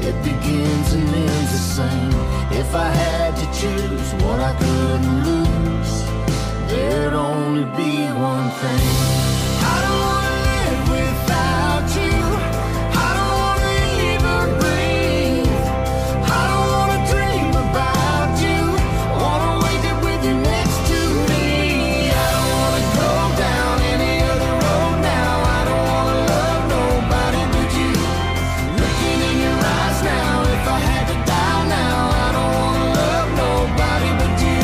It begins and ends the same. If I had to choose what I couldn't lose, there'd only be one thing. I don't wanna live without you. I don't wanna even breathe. I don't wanna dream about you. Wanna wake up with you next to me. I don't wanna go down any other road now. I don't wanna love nobody but you. Looking in your eyes now, if I had to die now, I don't wanna love nobody but you.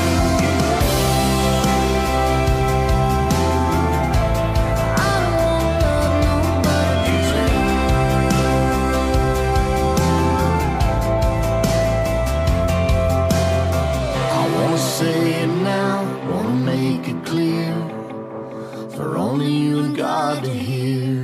I don't wanna love nobody but you. I wanna say it now, wanna make it clear, for only you and God to hear.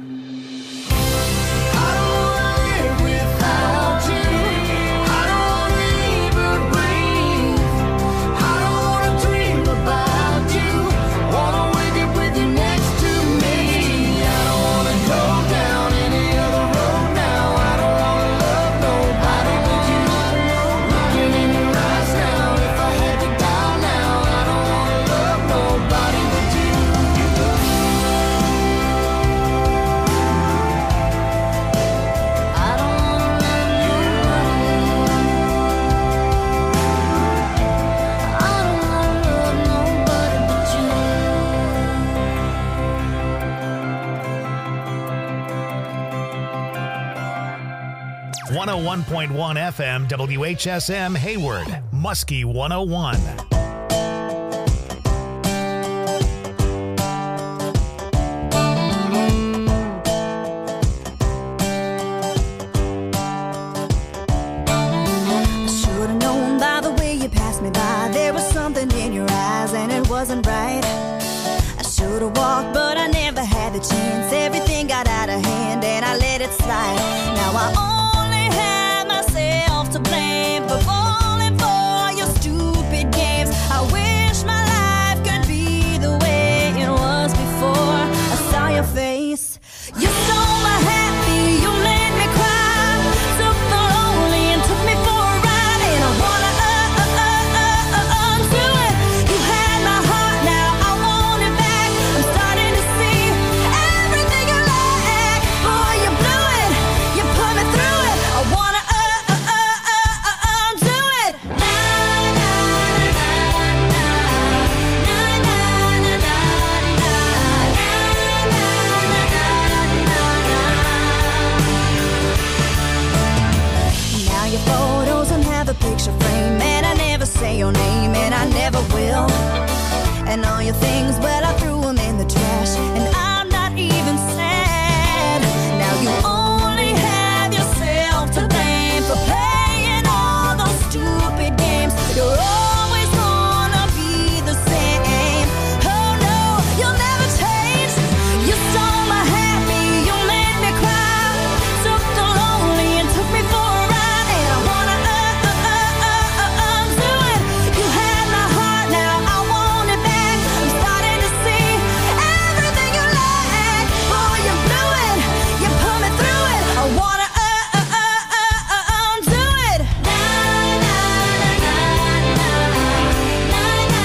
I don't wanna live without you. I don't wanna even breathe. I don't wanna dream about you. Wanna wake up with you next to me. I don't wanna go down any other road now. I don't wanna love nobody but you. Looking in your eyes now, if I had to die now, I don't wanna love nobody but you. I don't wanna love nobody. I don't wanna love nobody but you. 101.1 FM WHSM Hayward, Muskie 101. I should've known by the way you passed me by. There was something in your eyes and it wasn't right. I should've walked, but I never had the chance. Everything got out of hand and I let it slide. Now I only have myself to blame for falling for your stupid games. I wish my life could be the way it was before I saw your face. You stole my happy, you made me cry. Took the lonely and took me for a ride. And I wanna undo it. You had my heart, now I want it back. I'm starting to see everything you lack. Boy, you blew it, you put me through it. I wanna undo it. Na na na na na na na na Now your photos and have a picture frame, and I never say your name, and I never will. And all your things, well, I threw them in the trash, and I'm not even sad. Now you only have yourself to blame for playing all those stupid games. You're always gonna be the same. Oh no, you'll never change. You stole my happy, you made me cry. Took the lonely and took me for a ride. And I wanna undo it. You had my heart, now I want it back. I'm starting to see everything you lack. Boy, you blew it, you put me through it. I wanna undo it. Na na na na na na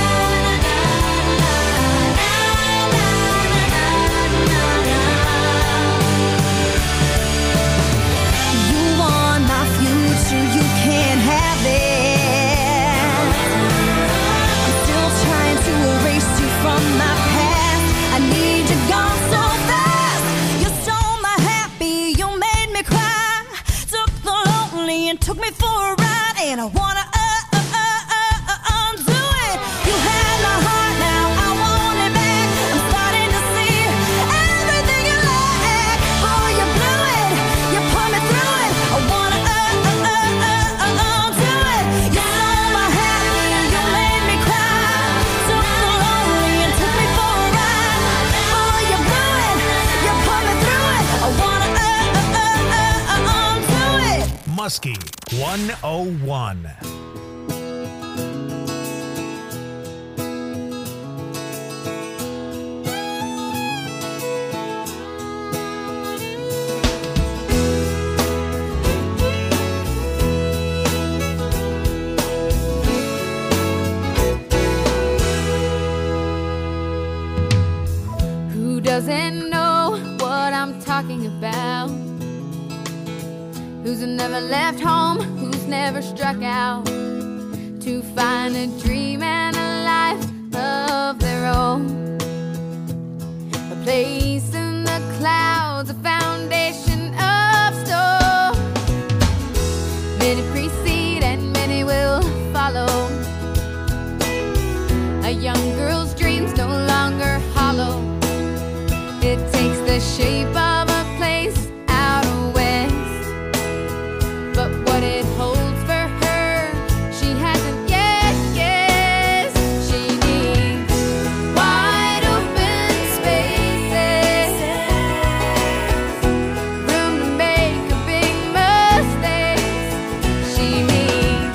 You want my future, you can't have it. I'm still trying to erase you from my past. I need you gone so fast. You stole my happy, you made me cry. Took the lonely and took me for a ride. And I wanna undo it. You had my heart, now I want it back. I'm starting to see everything you lack. Boy, you blew it, you put me through it. I wanna undo it. You stole my happy, you made me cry. Took the lonely and took me for a ride. Boy, you blew it, you put me through it. I wanna undo it. Muskie 101. who's never left home, who's never struck out to find a dream and a life of their own. A place in the clouds, a foundation of stone. Many precede and many will follow. A young girl's dreams no longer hollow. It takes the shape of a place out west, but what it holds for her, she hasn't yet guessed. She needs wide open spaces, room to make a big mistake. She needs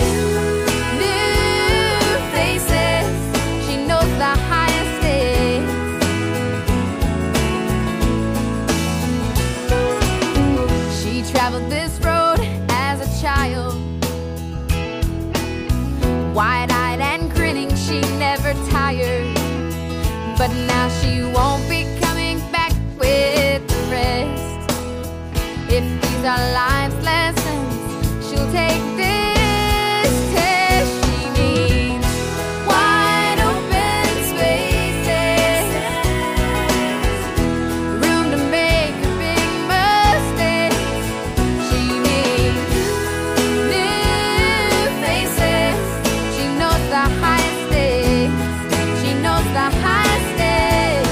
new faces. She knows the highest stakes. She traveled this road as a child, wide-eyed and grinning, she never tired. But now she won't be coming back with the rest. If these are life's lessons, she'll take this test. She needs wide open spaces, room to make a big mistake. She needs new faces. She knows the highest stakes. She knows the highest stakes.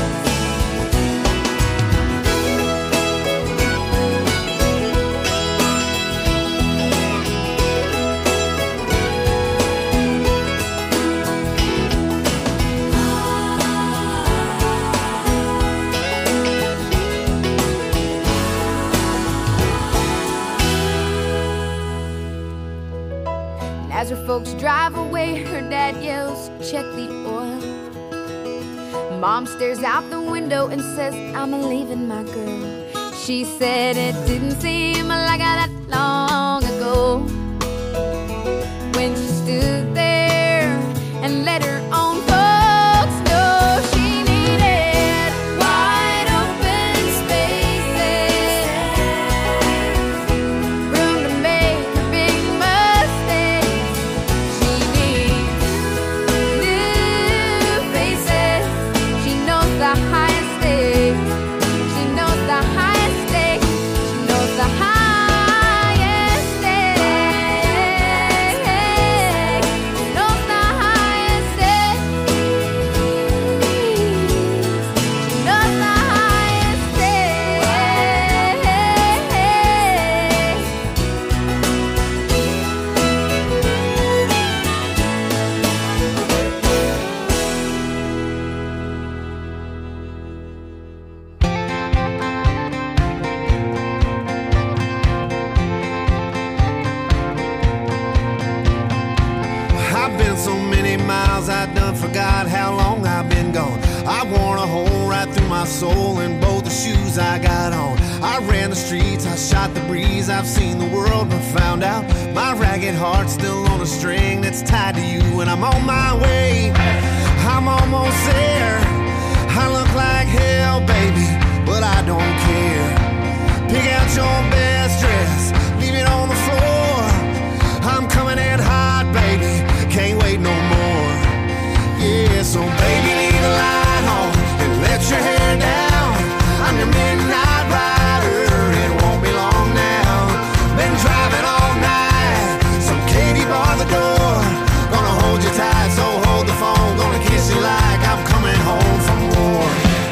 As her folks drive away, her dad yells, "Check the oil." Mom stares out the window and says, "I'm leaving my girl." She said it didn't seem like that long ago when she stood there and let her own folks know she needed wide open spaces, room to make a big mistake. She needs new faces. She knows the highest stakes. She knows the highest stakes. She knows the highest stakes. She knows the highest stakes. She knows the highest I've been so many miles, I done forgot how long I've been gone. I worn a hole right through my soul in both the shoes I got on. I ran the streets, I shot the breeze, I've seen the world but found out my ragged heart's still on a string that's tied to you, and I'm on my way. I'm almost there. I look like hell, baby, but I don't care. Pick out your best dress, leave it on the floor. I'm coming in hot, baby, can't wait no more. Yeah, so baby, leave the light on and let your hair down. I'm your midnight rider, it won't be long now. Been driving all night, some Katie bar the door. Gonna hold you tight, so hold the phone. Gonna kiss you like I'm coming home from war.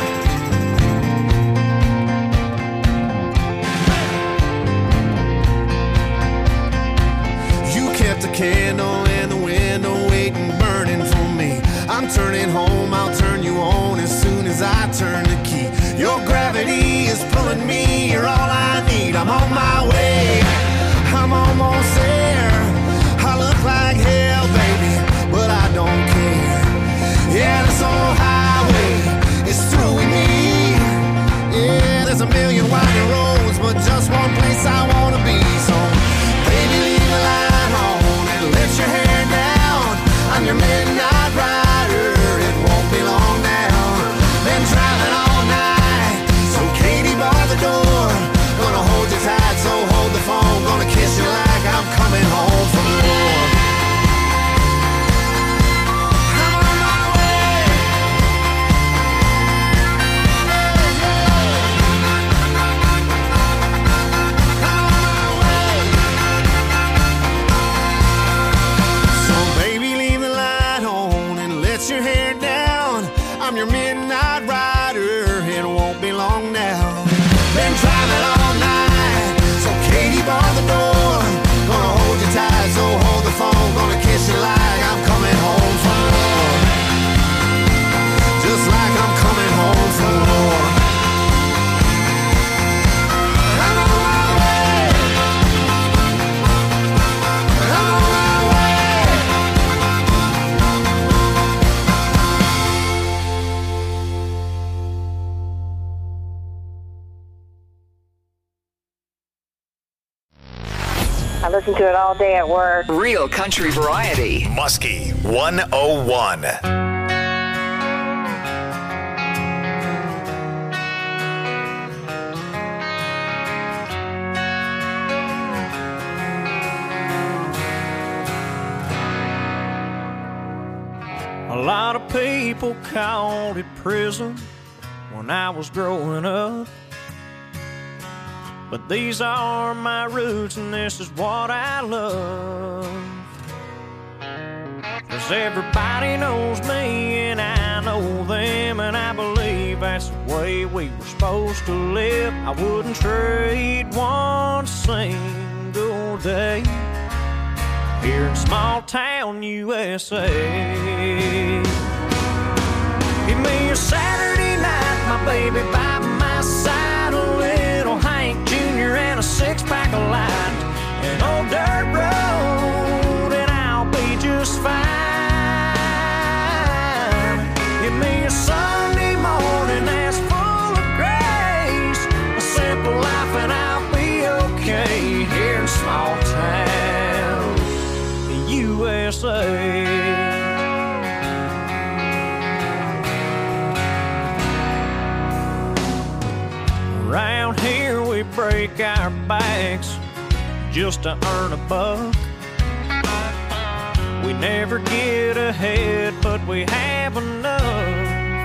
You kept a candle in the window, waiting, burning for me. I'm turning home, I'll turn you on as soon as I turn the key. Your gravity is pulling me, you're all I need. I'm on my way, I'm almost there. I look like hell, baby, but I don't care. Yeah, this old highway is through with me. Yeah, there's a million winding roads, but just one place I wanna be. So, baby, leave the light on and let your hair down. I'm your midnight rider, it won't I listen to it all day at work. Real country variety. Muskie 101. A lot of people called it prison when I was growing up, but these are my roots and this is what I love. 'Cause everybody knows me and I know them, and I believe that's the way we were supposed to live. I wouldn't trade one single day here in small town USA. Give me a Saturday night, my baby by my side, a little Hank Jr. and a six-pack of light, an old dirt road, and I'll be just fine. Give me a Sunday morning that's full of grace, a simple life, and I'll be okay here in small town USA. Around here we break our backs just to earn a buck. We never get ahead, but we have enough.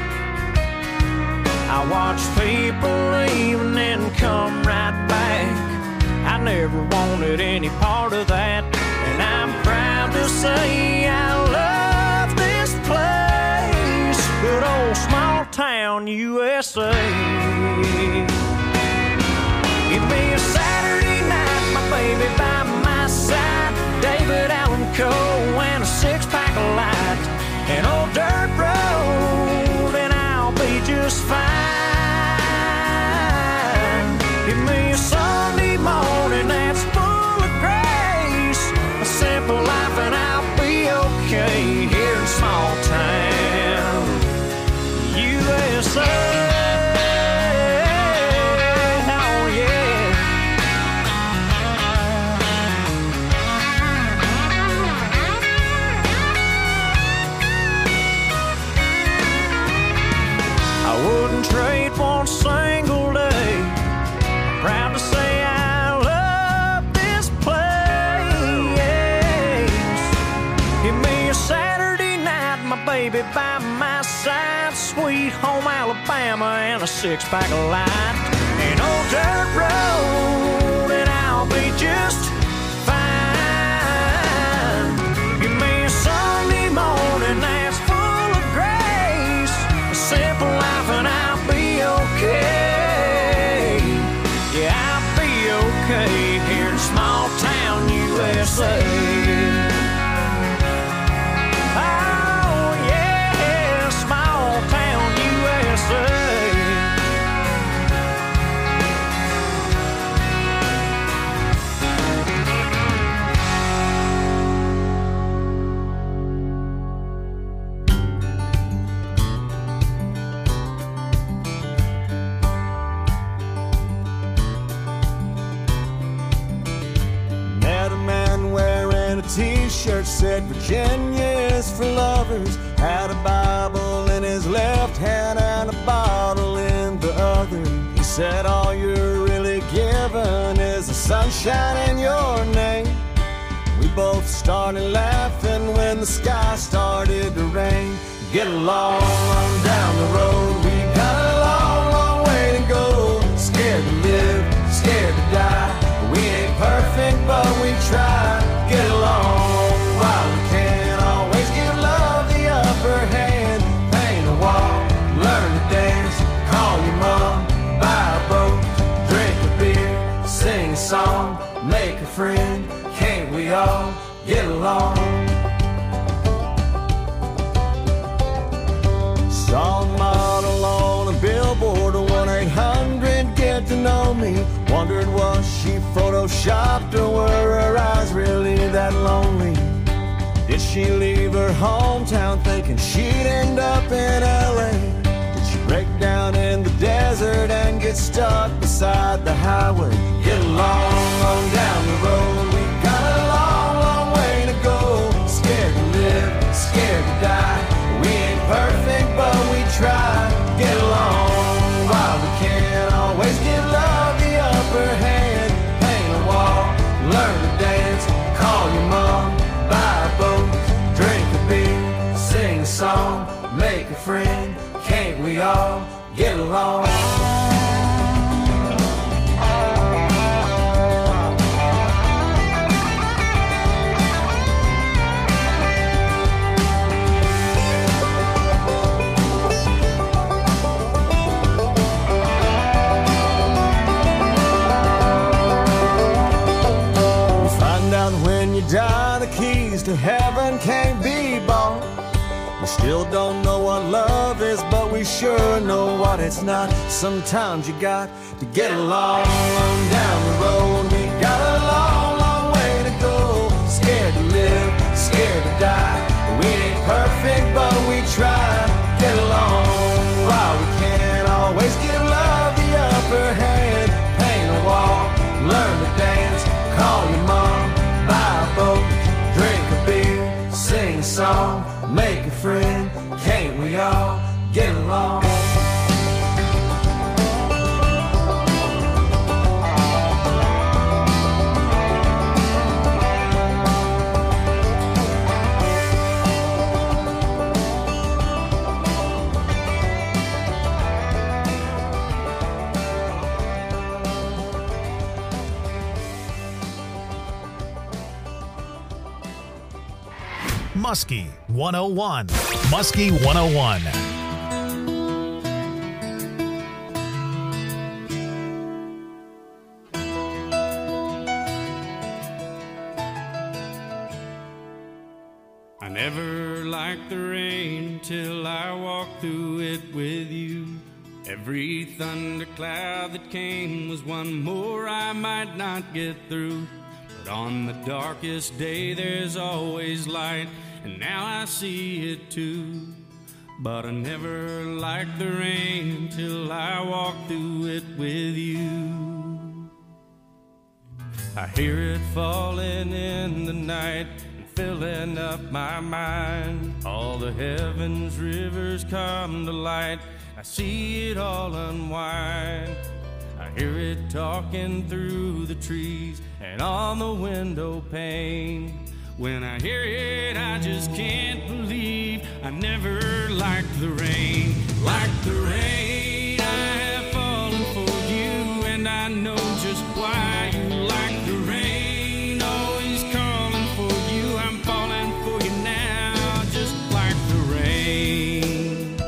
I watch people leave and then come right back. I never wanted any part of that, and I'm proud to say I love this place, good old small town USA. Give me a Saturday night, my baby by my side, David Allan Coe and a six-pack of light, an old dirt road, and I'll be just fine. Give me a Sunday morning that's full of grace, a simple life, and I'll be okay here in small town USA. Trade one single day. Proud to say I love this place. Give me a Saturday night, my baby by my side, sweet home Alabama and a six-pack of light, an old dirt road, and I'll be just fine. Give me a Sunday morning that's full of grace, a simple life, and I'll be okay. Yeah, I'll be okay here in small town USA. Oh yeah, small town USA. T-shirt said Virginia is for lovers, had a Bible in his left hand and a bottle in the other. He said all you're really given is the sunshine in your name. We both started laughing when the sky started to rain. Get along on down the road, we got a long, long way to go. Scared to live, scared to die. We ain't perfect, but we try. Get along while we can. Always give love the upper hand. Paint a wall, learn to dance. Call your mom, buy a boat, drink a beer, sing a song, make a friend. Can't we all get along? Saw a model on a billboard, 1-800-GET-TO-KNOW ME. Wondered was she photoshopped or were her eyes really that lonely? Did she leave her hometown thinking she'd end up in LA? Did she break down in the desert and get stuck beside the highway? Get along on down the road. along. Die, the keys to heaven can't be bought. We still don't know what love is, but we sure know what it's not. Sometimes you got to get along down the road. We got a long, long way to go. Scared to live, scared to die. We ain't perfect, but we try. Get along while we can. Always give love the upper hand. Paint a wall, learn to dance, call your mom, buy a boat, drink a beer, sing a song, make a friend. Can't we all get along? Muskie 101. Muskie 101. I never liked the rain till I walked through it with you. Every thundercloud that came was one more I might not get through. But on the darkest day there's always light, and now I see it too. But I never liked the rain till I walked through it with you. I hear it falling in the night, filling up my mind. All the heavens rivers come to light, I see it all unwind. I hear it talking through the trees and on the window pane. When I hear it, I just can't believe I never liked the rain. Like the rain, I have fallen for you, and I know just why you like the rain. Always calling for you, I'm falling for you now, just like the rain.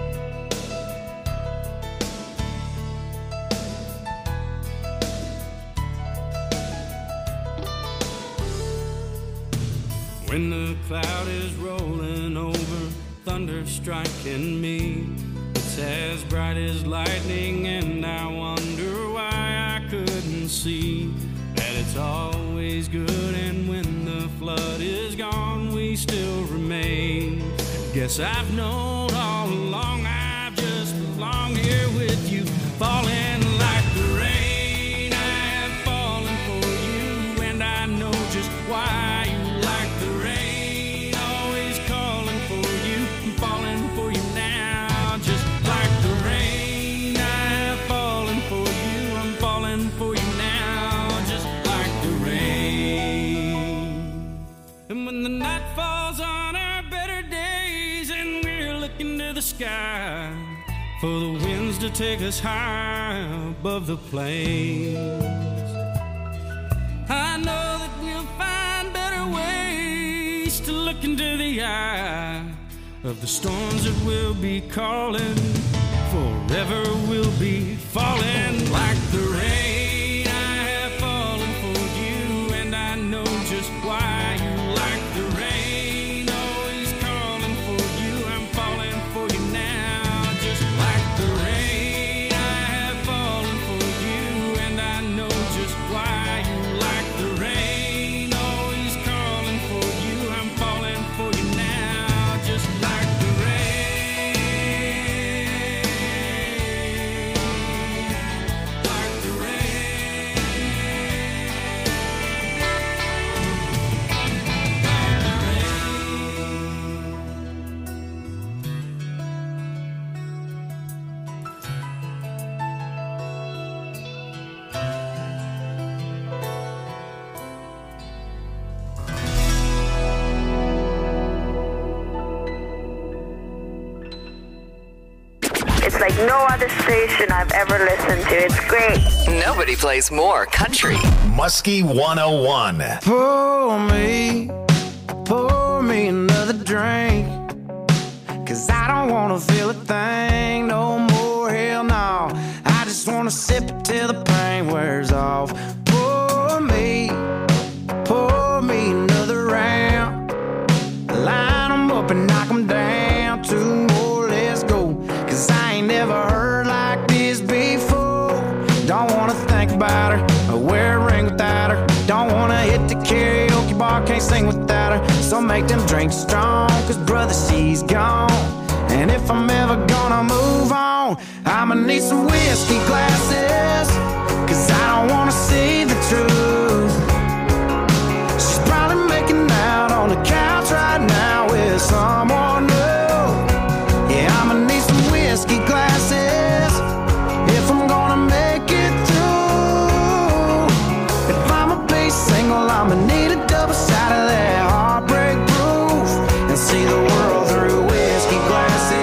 When the cloud is rolling over, thunder striking me, it's as bright as lightning, and I wonder why I couldn't see that it's always good, and when the flood is gone, we still remain. Guess I've known all along I just belong here with you, falling like the rain. I have fallen for you, and I know just why you like the rain. Always calling for you, I'm falling for you now, just like the rain. I have fallen for you, I'm falling for you now, just like the rain. And when the night falls on our better days and we're looking to the sky for the winds to take us high above the plains, I know that we'll find better ways to look into the eye of the storms that will be calling. Forever we'll be falling like the rain. I have fallen for you, and I know just why you like the rain. Always calling for you, I'm falling for you now, just like the rain. I have fallen for you, and I know just why you like the rain. Always calling for you, I'm falling for you now, just like the rain. Like the rain. no other station I've ever listened to. It's great. Nobody plays more country. Muskie 101. Pour me another drink. 'Cause I don't wanna feel a thing no more, hell no. I just wanna sip it till the pain wears off. Pour me another round. Line 'em up and knock 'em down. 2 more, let's go. 'Cause I ain't never heard like this before. Don't wanna think about her or wear a ring without her. Don't wanna hit the karaoke bar, can't sing without her. So make them drinks strong, 'cause brother, she's gone. And if I'm ever gonna move on, I'ma need some whiskey glasses. 'Cause I don't wanna see the truth. She's probably making out on the couch right now with someone new. Yeah, I'ma need some whiskey glasses if I'm gonna make it through. If I'ma be single, I'ma need a double shot of that heartbreak proof. And see the world through whiskey glasses.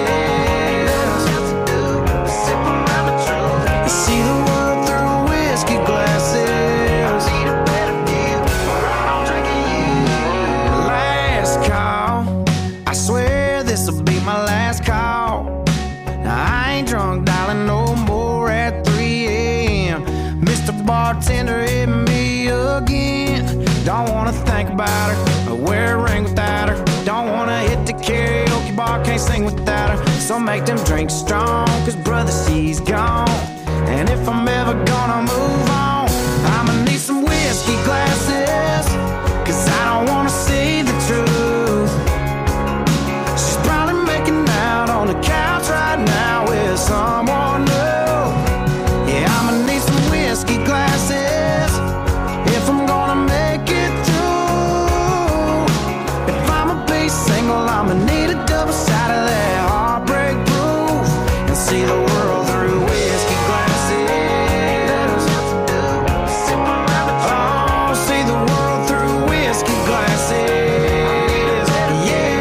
Sip around the truth. And see the world through whiskey glasses. I need a better view, or I'm drinking you. Last call, I swear this'll be my last call. Now I ain't drunk, darling, no more at 3 a.m. Mr. Bartender, hit me again. Don't wanna think about her or wear a ring without her. Don't wanna hit the karaoke bar, can't sing without her. So make them drinks strong, 'cause brother, she's gone. And if I'm ever gonna move on, I'ma need some whiskey glasses. 'Cause I don't wanna see the truth. She's probably making out on the couch right now with someone new. Yeah, I'ma need some whiskey glasses if I'm gonna make it through. If I'ma be single, I'ma need a double shot of that heartbreak proof. And see the world through whiskey glasses. Sip around the truth. Oh, see the world through whiskey glasses. Yeah.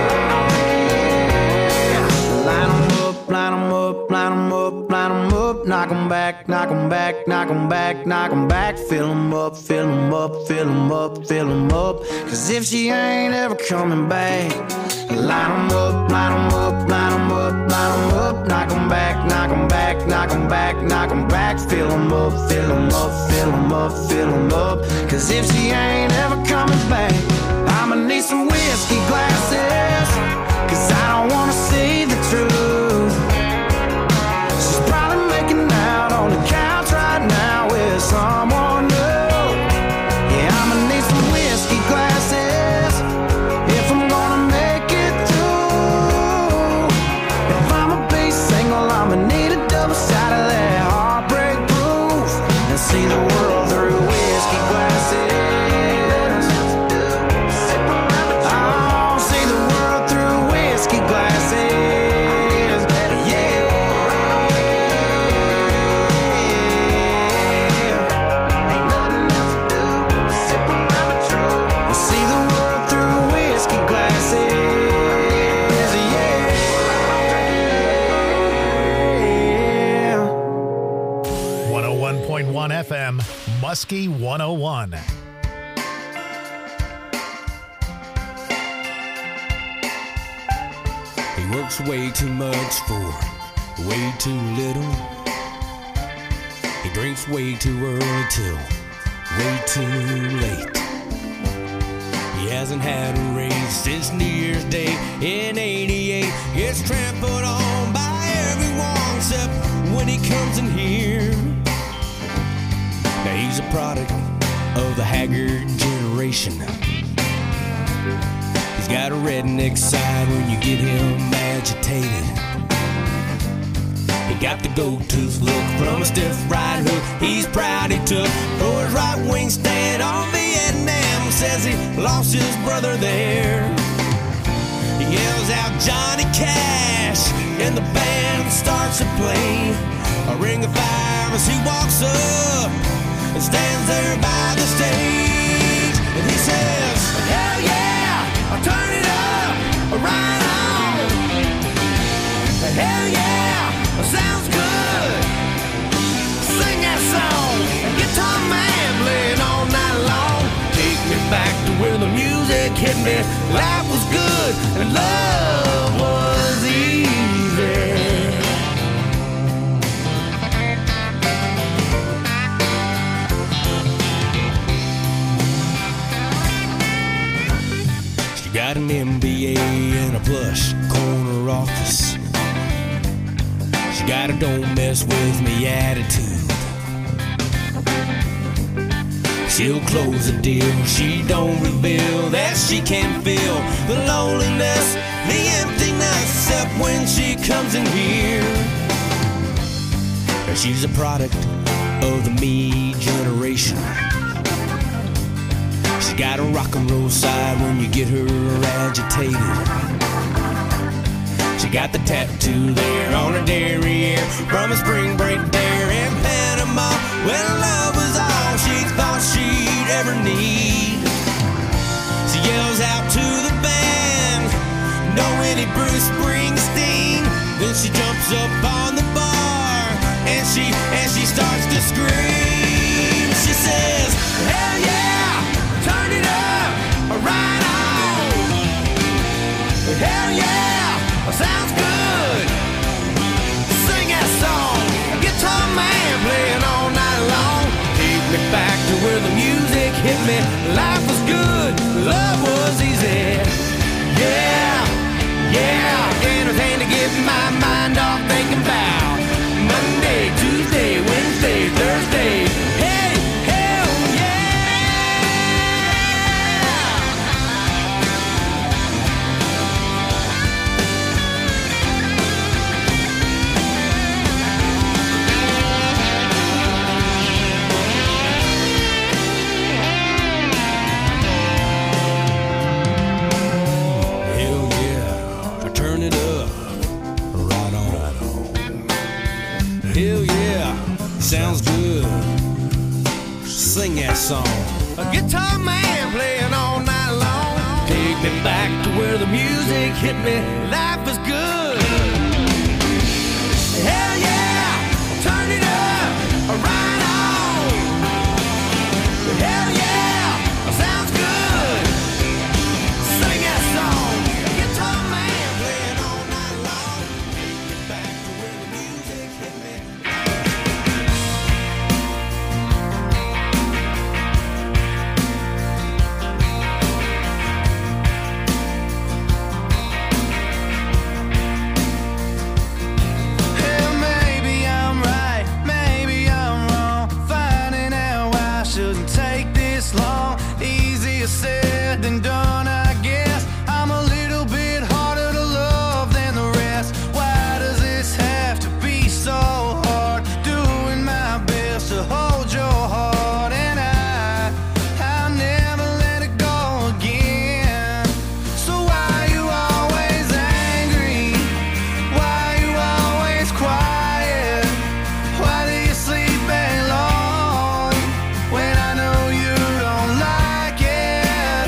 Line 'em up, line 'em up, line 'em up, line 'em up. Knock 'em back, knock 'em back, knock 'em back, knock 'em back. Fill 'em up, fill 'em up, fill 'em up, fill 'em up. 'Cause if she ain't ever coming back, line 'em up, line 'em up, line 'em up, line 'em up. Knock 'em back, knock 'em back, knock 'em back, knock 'em back. Fill 'em up, fill 'em up, fill 'em up, fill 'em up. 'Cause if she ain't ever coming back, I'ma need some whiskey glasses. 'Cause I don't wanna see the truth. She's probably making out on the couch right now with someone new. Yeah, I'ma need some whiskey glasses if I'm gonna make it through. If I'ma be single, I'ma need a double shot of that heartbreak proof. And see the world through whiskey glasses. Oh, see the world through whiskey glasses. Yeah. Ain't nothing else to do. Sip around the truth. And see the world through whiskey glasses. Yeah. 101.1 FM, Muskie 101. He works way too much for way too little. He drinks way too early till way too late. He hasn't had a raise since New Year's Day in '88. Gets trampled on by everyone except when he comes in here. Now he's a product of the haggard generation. He's got a redneck side when you get him agitated. He got the gold-tooth look from a stiff right hook he's proud he took for his right-wing stand on Vietnam. Says he lost his brother there. He yells out Johnny Cash and the band starts to play a ring of fire as he walks up and stands there by the stage. And he says, hell yeah, I'll turn it up, right on. Hell yeah, sounds good. Sing that song, guitar man playing all night long. Take me back to where the music hit me. Life was good and love was easy. She got an MBA and a plush corner office. She got a don't mess with me attitude. She'll close the deal, she don't reveal that she can feel the loneliness, the emptiness, except when she comes in here. She's a product of the me generation. She's got a rock and roll side when you get her agitated. She got the tattoo there on her derriere from a spring break there in Panama when love was all she thought she'd ever need. She yells out to the band, "No any Bruce Springsteen." Then she jumps up on the bar and she starts to scream. She says, "Hell yeah, turn it up, right on. Hell yeah, sounds good. Sing that song, guitar man playing all night long. Take me back to where the music hit me. Life was good, love was easy. Yeah, yeah, anything to get my mind off thinking about Monday, Tuesday, Wednesday, Thursday. Hey, hell sounds good. Sing that song. A guitar man playing all night long. Take me back to where the music hit me. Life was good. Hell yeah, turn it up, right on. Hell yeah, sounds good. Sing that song. A guitar man playing all night long. Take me back to where the music hit me. Said than done, I guess. I'm a little bit harder to love than the rest. Why does this have to be so hard? Doing my best to hold your heart, and I'll never let it go again. So why you always angry? Why you always quiet? Why do you sleep alone when I know you don't like it?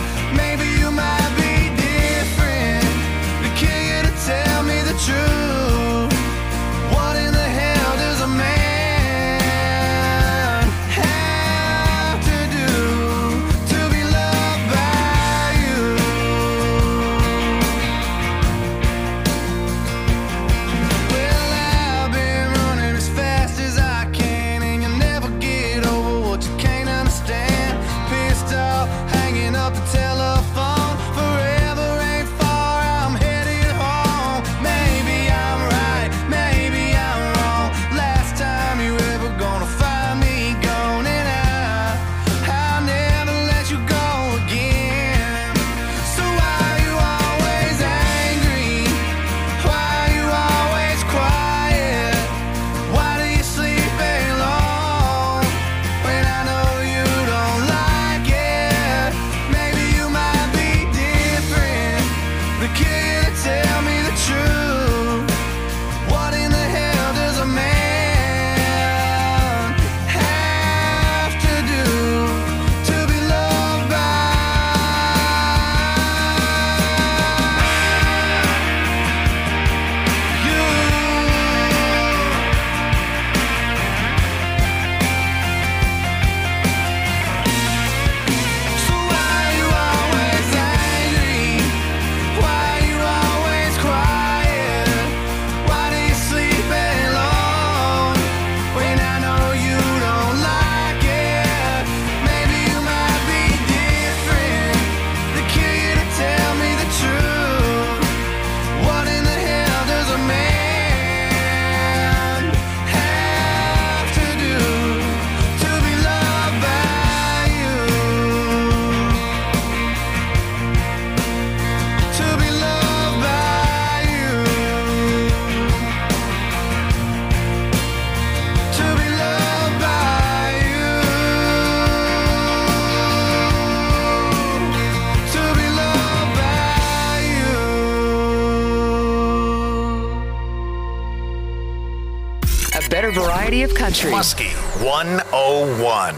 better variety of country. Muskie 101.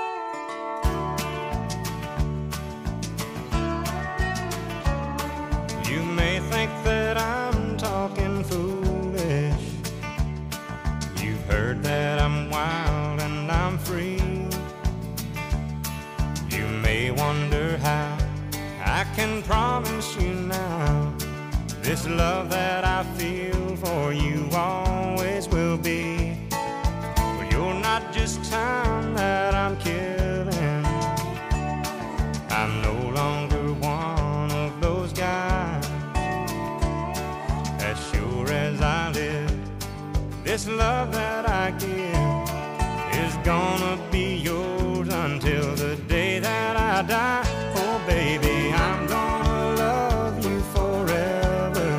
You may think that I'm talking foolish. You've heard that I'm wild and I'm free. You may wonder how I can promise you now this love that I feel for you always will be. But you're not just time that I'm killing. I'm no longer one of those guys. As sure as I live, this love that I give is gonna be yours until the day that I die. Oh baby, I'm gonna love you forever,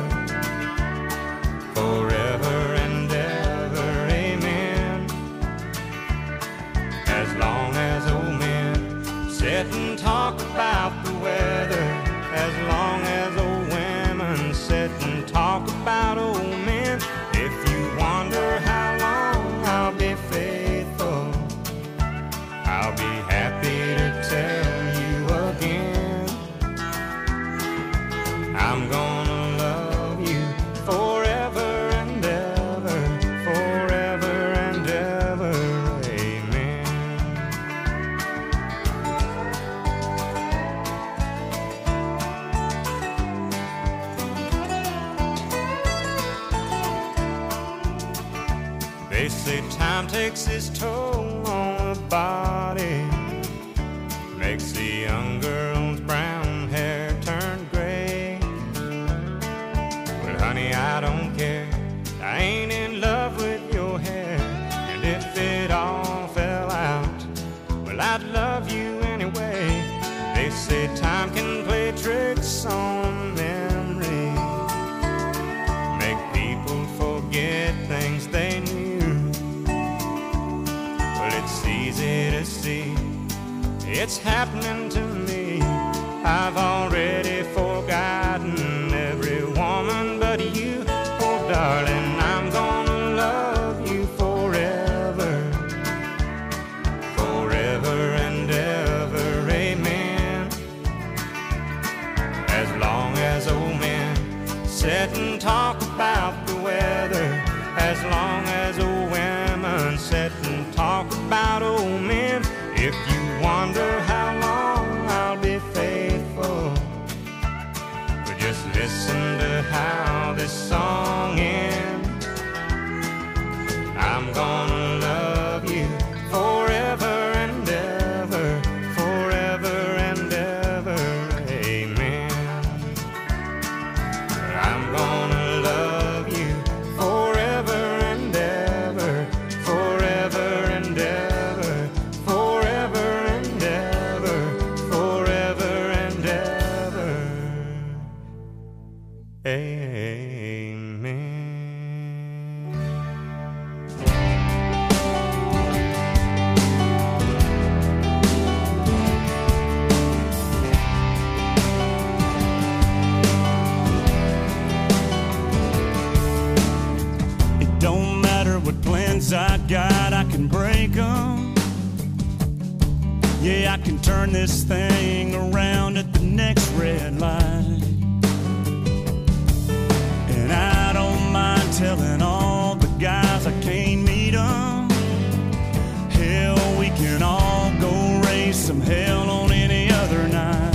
forever and ever, amen. As long as old men sit and talk about the weather, as long as old women sit and talk about old men. If you wonder how long I'll be faithful, I'll be happy to tell you again. I'm gonna love you forever and ever, forever and ever, amen. They say time takes its toll on the body, makes the young girl's brown hair turn gray. Well, honey, I don't care. I ain't in love with your hair. And if it all fell out, well, I'd love you anyway. They say time can play tricks on memory, make people forget things they knew. Well, it's easy to see it's happening to me. I've already forgotten every woman but you. Oh, darling, I'm gonna love you forever, forever and ever, amen. As long as old men sit and talk about the weather, as long as old women sit and talk about old men. If you wonder how long I'll be faithful, but just listen to how this song ends. I'm gonna love you forever and ever, forever and ever, amen. I'm gonna love you forever and ever, forever and ever, forever and ever, forever and ever, amen. It don't matter what plans I got, I can break them. Yeah, I can turn this thing around at the next red light. And I don't mind telling all the guys I can't meet them. Hell, we can all go raise some hell on any other night.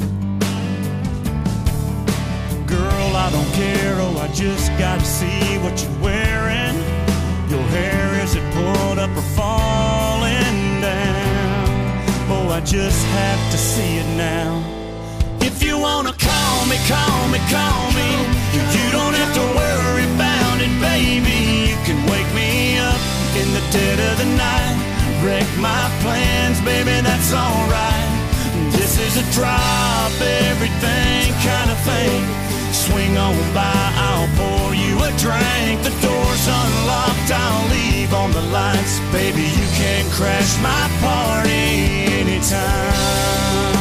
Girl, I don't care, oh, I just gotta see what you're wearing. Your hair, is it pulled up or falling down? Oh, I just have to see it now. If you wanna call me, call me, call me. You don't have to worry about it, baby. You can wake me up in the dead of the night, wreck my plans, baby, that's alright. This is a drop everything kind of thing. Swing on by, I'll pour you a drink. The door's unlocked, I'll leave on the lights. Baby, you can crash my party anytime.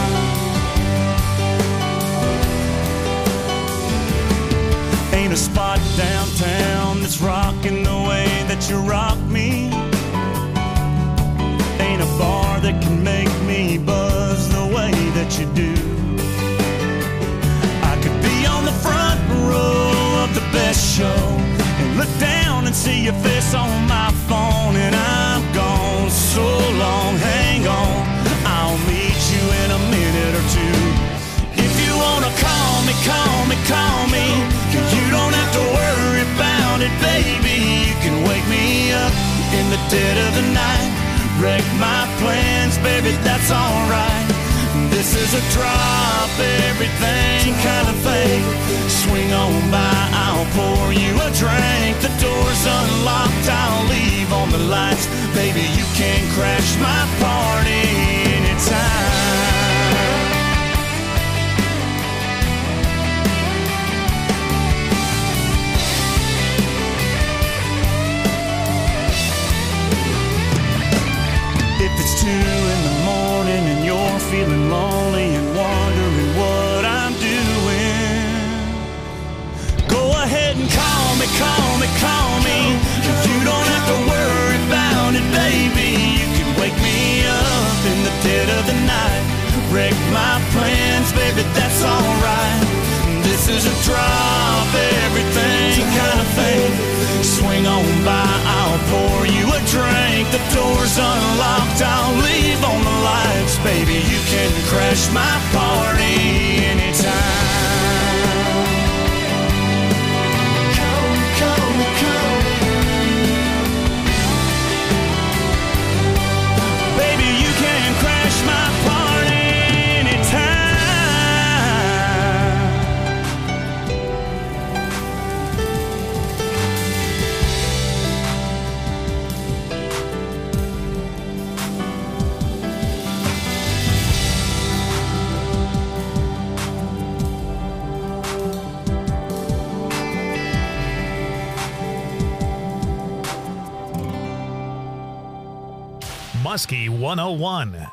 Ain't a spot downtown that's rocking the way that you rock me. let you do. I could be on the front row of the best show and look down and see your face on my phone, and I'm gone so long, hang on, I'll meet you in a minute or two. If you wanna call me, call me, call me, you don't have to worry about it, baby. You can wake me up in the dead of the night, wreck my plans, baby, that's alright. This is a drop everything kind of thing. Swing on by, I'll pour you a drink. The door's unlocked, I'll leave on the lights. Baby, you can crash my party anytime. If it's 2 a.m. and you're feeling lonely and wondering what I'm doing, go ahead and call me, call me, call me. You don't have to worry about it, baby. You can wake me up in the dead of the night, wreck my plans, baby, that's alright. This is a drop everything kind of thing. Swing on by, I'll pour you a drink. The door's unlocked, I'll leave on the lights. Baby, you can crash my party anytime. Come, come, come. Baby, you can crash my party anytime. Muskie 101.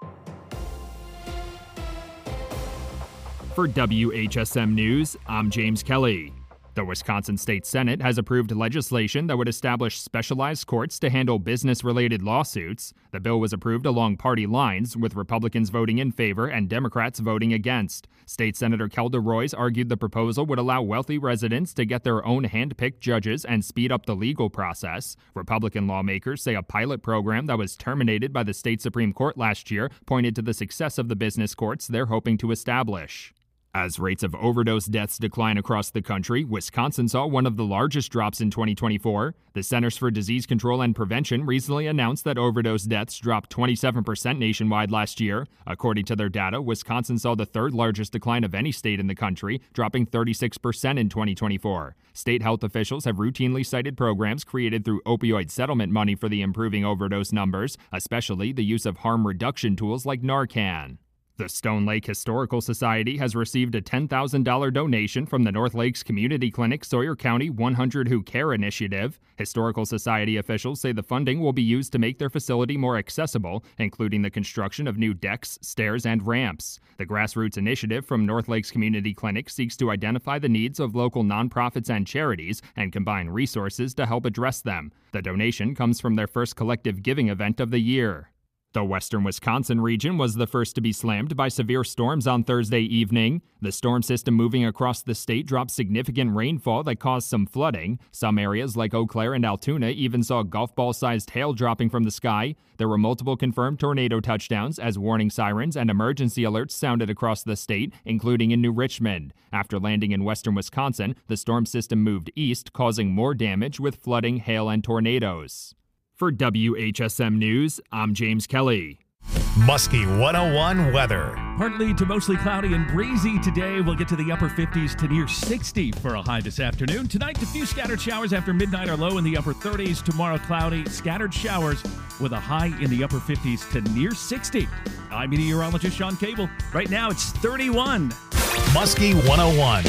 For WHSM News, I'm James Kelly. The Wisconsin State Senate has approved legislation that would establish specialized courts to handle business-related lawsuits. The bill was approved along party lines, with Republicans voting in favor and Democrats voting against. State Senator Kelda Roys argued the proposal would allow wealthy residents to get their own hand-picked judges and speed up the legal process. Republican lawmakers say a pilot program that was terminated by the state Supreme Court last year pointed to the success of the business courts they're hoping to establish. As rates of overdose deaths decline across the country, Wisconsin saw one of the largest drops in 2024. The Centers for Disease Control and Prevention recently announced that overdose deaths dropped 27% nationwide last year. According to their data, Wisconsin saw the third largest decline of any state in the country, dropping 36% in 2024. State health officials have routinely cited programs created through opioid settlement money for the improving overdose numbers, especially the use of harm reduction tools like Narcan. The Stone Lake Historical Society has received a $10,000 donation from the North Lakes Community Clinic Sawyer County 100 Who Care initiative. Historical Society officials say the funding will be used to make their facility more accessible, including the construction of new decks, stairs, and ramps. The grassroots initiative from North Lakes Community Clinic seeks to identify the needs of local nonprofits and charities and combine resources to help address them. The donation comes from their first collective giving event of the year. The western Wisconsin region was the first to be slammed by severe storms on Thursday evening. The storm system moving across the state dropped significant rainfall that caused some flooding. Some areas like Eau Claire and Altoona even saw golf ball-sized hail dropping from the sky. There were multiple confirmed tornado touchdowns as warning sirens and emergency alerts sounded across the state, including in New Richmond. After landing in western Wisconsin, the storm system moved east, causing more damage with flooding, hail, and tornadoes. For WHSM News, I'm James Kelly. Muskie 101 weather. Partly to mostly cloudy and breezy today. We'll get to the upper 50s to near 60 for a high this afternoon. Tonight, a few scattered showers after midnight are low in the upper 30s. Tomorrow, cloudy, scattered showers with a high in the upper 50s to near 60. I'm meteorologist Sean Cable. Right now, it's 31. Muskie 101.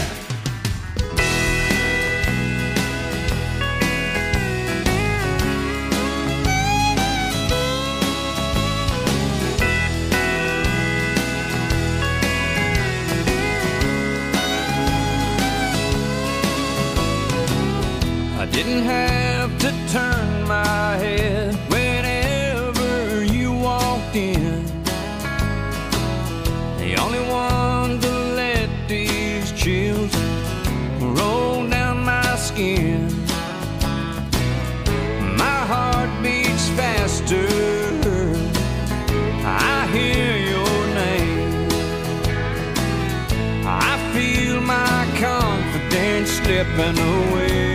Didn't have to turn my head whenever you walked in. The slipping away.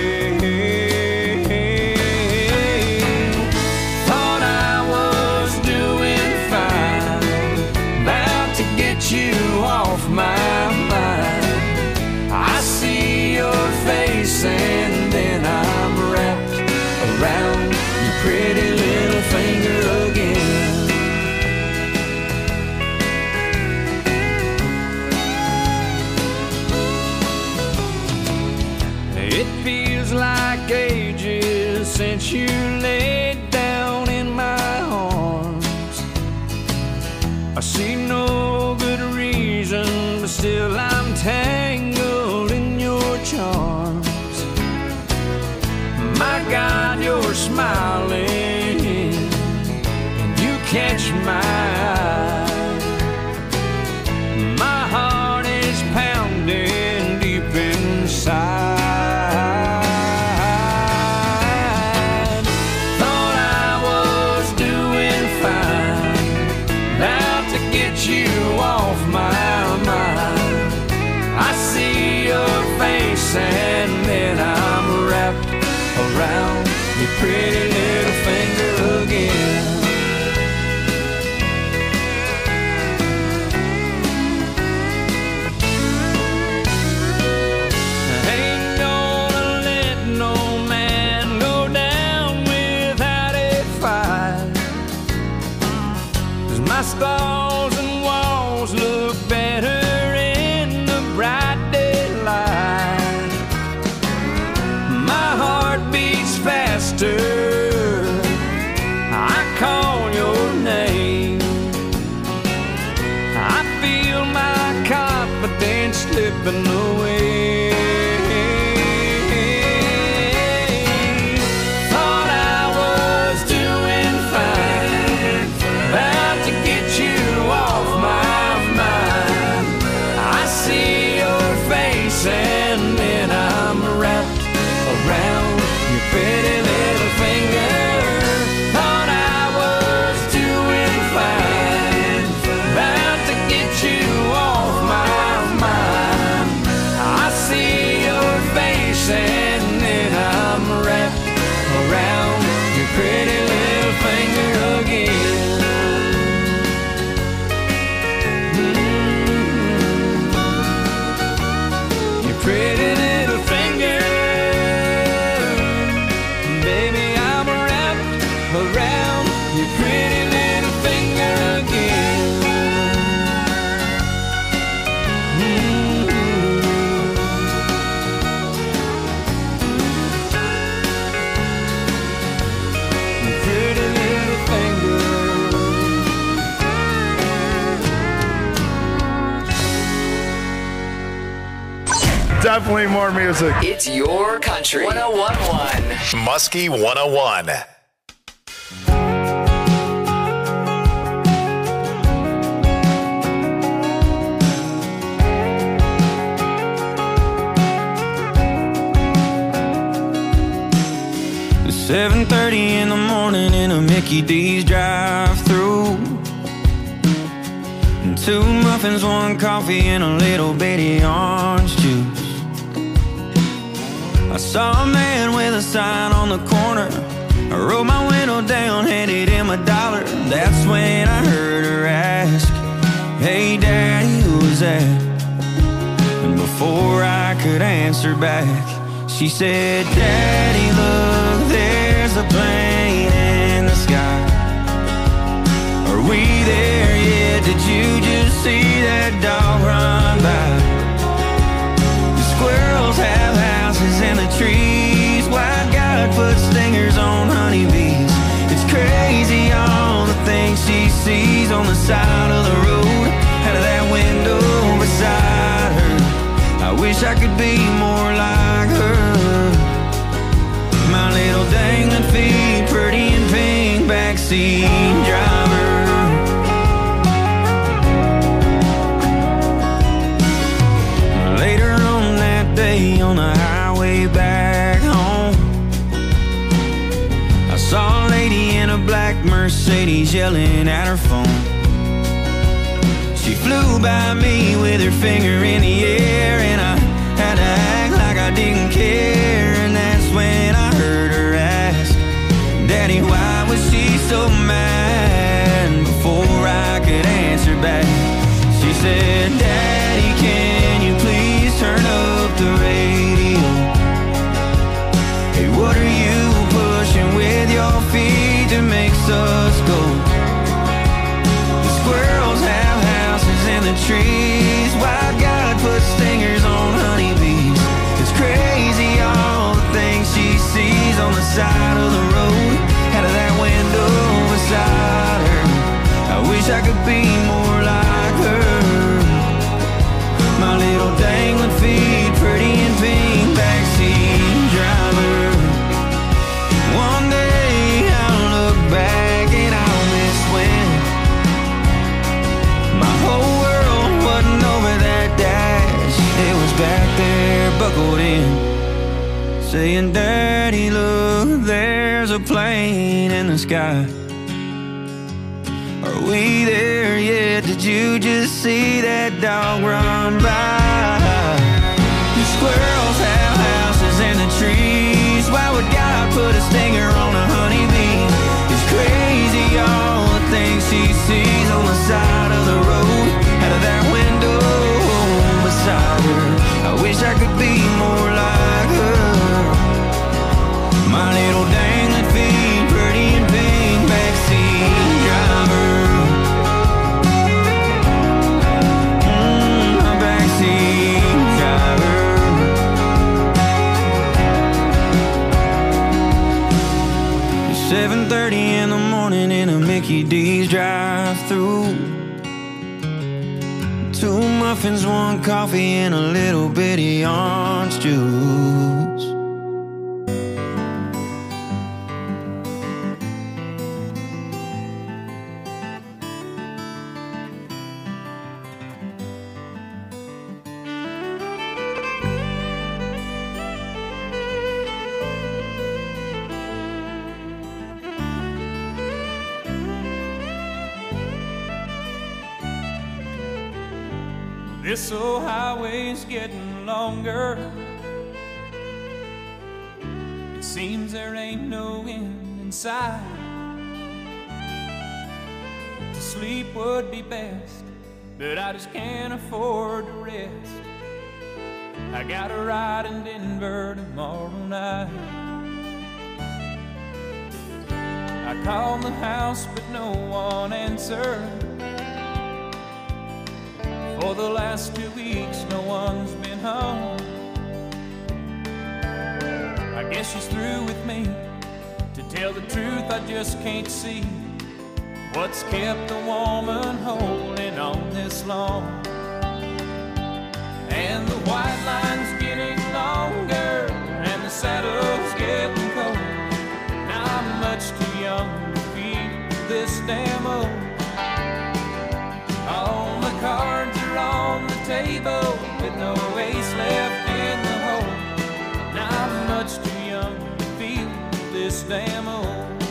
Thought I was doing fine, about to get you off my mind. I see your face and then I'm wrapped around your pretty little finger again. It feels like ages since you laid down in my arms. I see no good reason, but still I'm tangled in your charms. My God, you're smiling, and you catch my eye. My heart is pounding deep inside. Thought I was doing fine, about to get you off my mind. I see your face and then I'm wrapped around your pretty little finger again. I ain't gonna let no man go down without a fight, 'cause my stalls and walls look better in the bright daylight. My heart beats faster, I call your name. I feel my confidence slipping away. Thought I was doing fine, about to get you off my mind. I see your face and then I'm wrapped around your pretty little finger. Thought I was doing fine, about to get you off my mind. I see your face and then I'm wrapped around your pretty little finger again. Your pretty little finger. Baby, I'm wrapped around your pretty little finger again. Your pretty little finger. Definitely more music. It's your country. 101.1. Muskie 101. It's 7:30 in the morning in a Mickey D's drive-thru. And 2 muffins, 1 coffee, and a little bitty orange juice. I saw a man with a sign on the corner. I rolled my window down, handed him $1. That's when I heard her ask, "Hey Daddy, who was that?" And before I could answer back, she said, "Daddy, look, there's a plane in the sky. Are we there yet? Did you just see that dog run by? The squirrels have houses in the trees. White God put stingers on honeybees. It's crazy all the things she sees on the side of the road, out of that window beside her. I wish I could be more like her. My little dangling feet, pretty and pink, backseat driver." Later on that day on the highway back home, I saw a lady in a black Mercedes yelling at her phone. She flew by me with her finger in the air, and I had to act like I didn't care, and that's when I heard her ask, Daddy, why was she so mad? Before I could answer back, she said, Daddy, can you please turn up the radio? Hey, what are you pushing with your feet that makes us go? The squirrels have houses in the trees. Why God put stingers on honeybees? It's crazy all the things she sees on the side of the road, out of that window beside her. I wish I could be more like her. My little dangling feet, pretty and pink, backseat driver. One day I'll look back and I'll miss when my whole world wasn't over that dash. It was back there buckled in, saying, Daddy, look, there's a plane in the sky. Are we there yet? Did you just see that dog run by? The squirrels have houses in the trees. Why would God put a stinger on a honeybee? It's crazy all the things she sees on the side of the road, out of that window beside her. I wish I could be more like her. My little dangling feet, pretty and pink, backseat driver. My backseat driver. 7:30 in the morning in a Mickey D's drive-through. 2 muffins, 1 coffee, and a little bitty orange juice. This old highway's getting longer. It seems there ain't no end in sight. To sleep would be best, but I just can't afford to rest. I got a ride in Denver tomorrow night. I called the house, but no one answered. For the last 2 weeks, no one's been home. I guess she's through with me. To tell the truth, I just can't see what's kept the woman holding on this long. And the white line's getting longer, and the saddle's getting cold. Now I'm much too young to feel this damn old. All the cards are on the table with no ace left in the hole. Now I'm much too young to feel this damn old.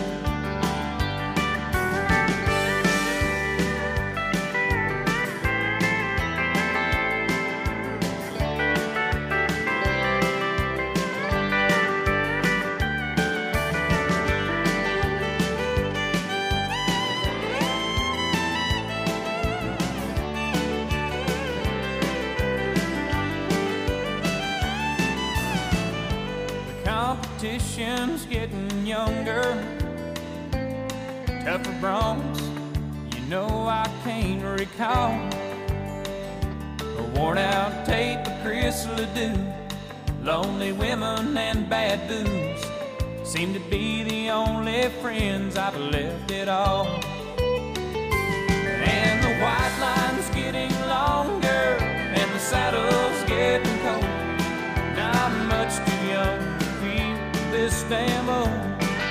Competition's getting younger, tougher broncs, you know I can't recall. A worn out tape of Chris Ledoux, lonely women and bad booze seem to be the only friends I've left at all. And the white line's getting longer, and the saddle's getting cold. Now I'm much too young this damn old.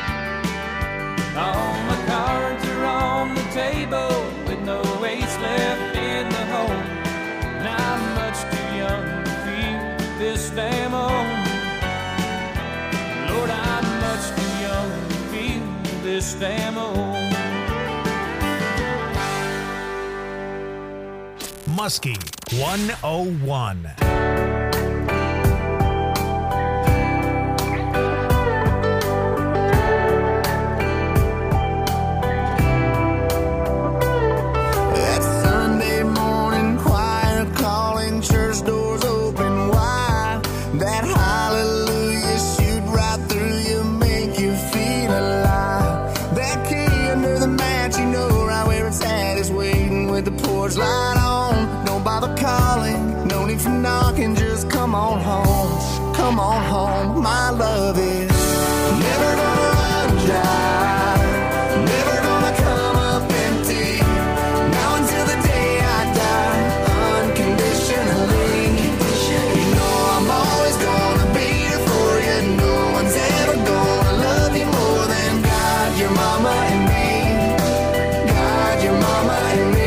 All my cards are on the table with no ace left in the hole. Now I'm much too young to feel this damn old. Lord, I'm much too young to feel this damn old. Muskie 101. me from knocking, just come on home. Come on home, my love is never gonna run dry, never gonna come up empty. Now until the day I die, unconditionally. You know I'm always gonna be there for you. No one's ever gonna love you more than God, your mama and me. God, your mama and me.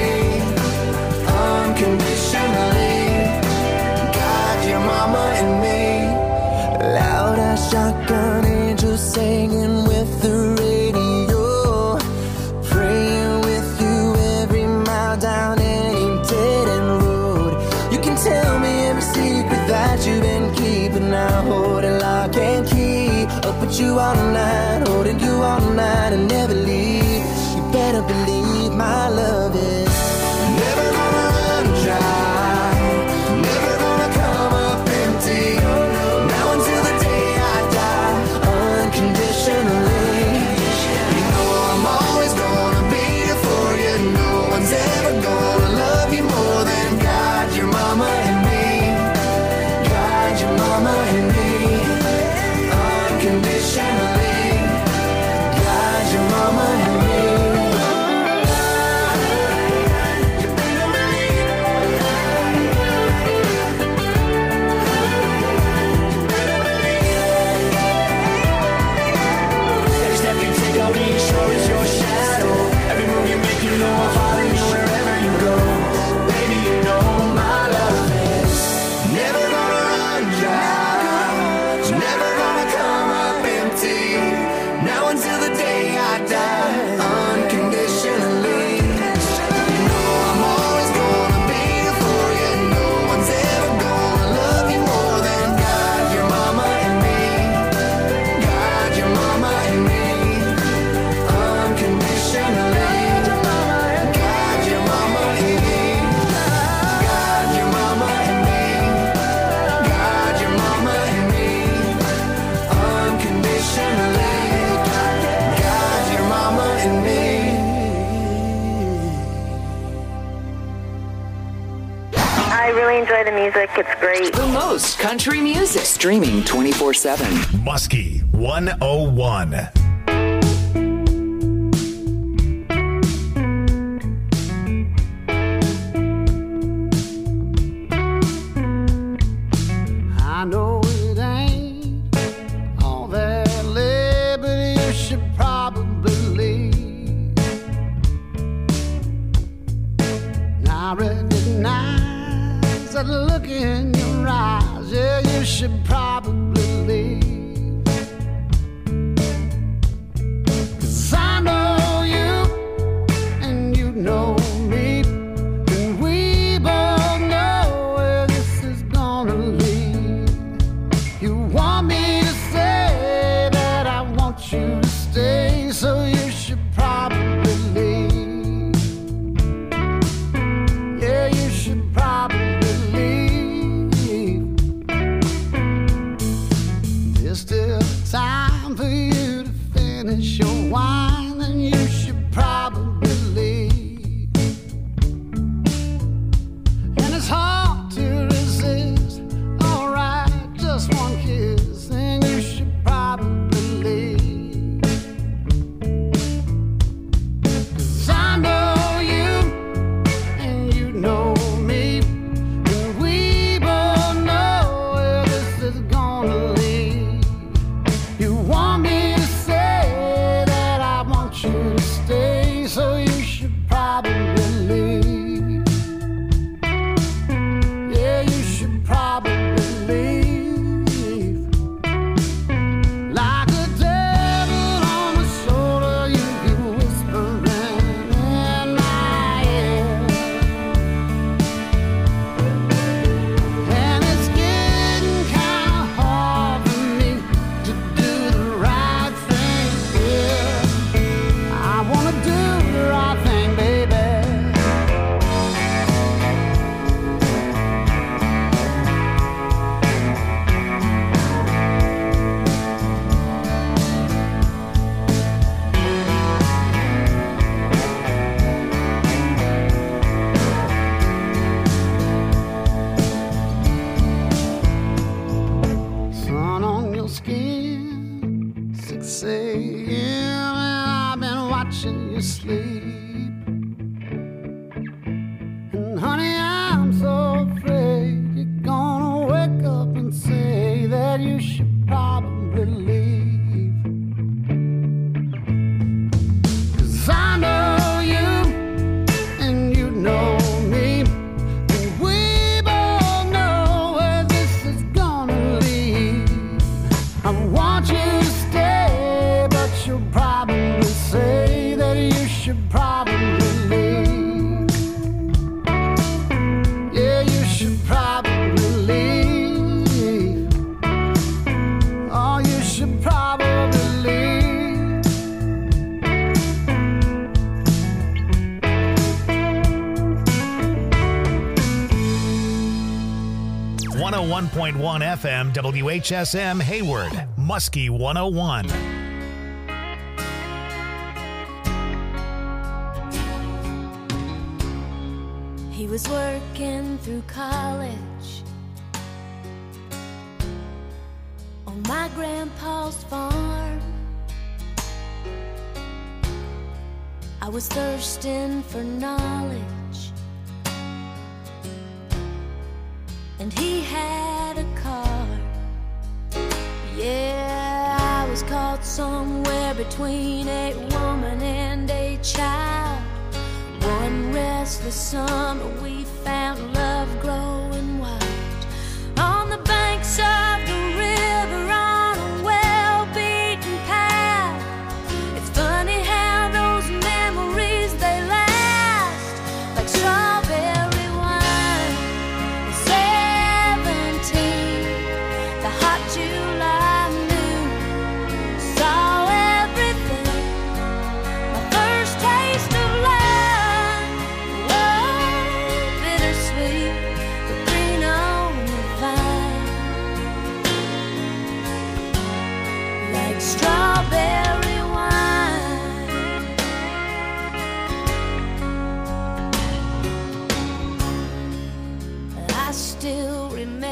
Unconditionally. God, your mama and me. Loud as shotgun angels singing with the radio, praying with you every mile down any dead end road. You can tell me every secret that you've been keeping. I hold it lock and key. I'll put you all night, holding you all night and never leave. You better believe my love is never gonna run dry, never gonna come up empty. Now until the day I die, unconditionally. You know I'm always gonna be there for you. No one's ever gonna love you more than God, your mama and me. God, your mama and me. Unconditionally. God, your mama and me. Every step you take, I'll be sure is your shadow. Every move you make, you know I'll follow you wherever you go. Baby, you know my love is never gonna run dry, never gonna come up empty. Now until the day I die, unconditionally. You know I'm always gonna be there for you. No one's ever gonna love you more than God, your mama and me. God, your mama and me. Unconditionally. God, your mama and me. God, your mama and me. God, your mama and me. Unconditionally. God, your mama and me. I really enjoy the music. It's great. The most country music. Streaming 24/7. Muskie 101. I know it ain't all that lit, but you should probably leave. I recognize that look in your eyes. Yeah, you should probably leave. 'Cause I know you and you know me, and we both know where this is gonna lead. You want me to say that I want you to stay, so you should probably leave. Yeah, you should probably leave. 101.1 FM WHSM Hayward, Muskie 101. He was working through college on my grandpa's farm. I was thirsting for knowledge, and he had a car. Yeah, I was caught somewhere between a woman and a child. One restless summer we found love growing wild on the banks of the river on a well-beaten path. It's funny how those memories, they last like strawberry wine. At 17, the hot July noon saw everything. My first taste of love. Strawberry wine. I still remember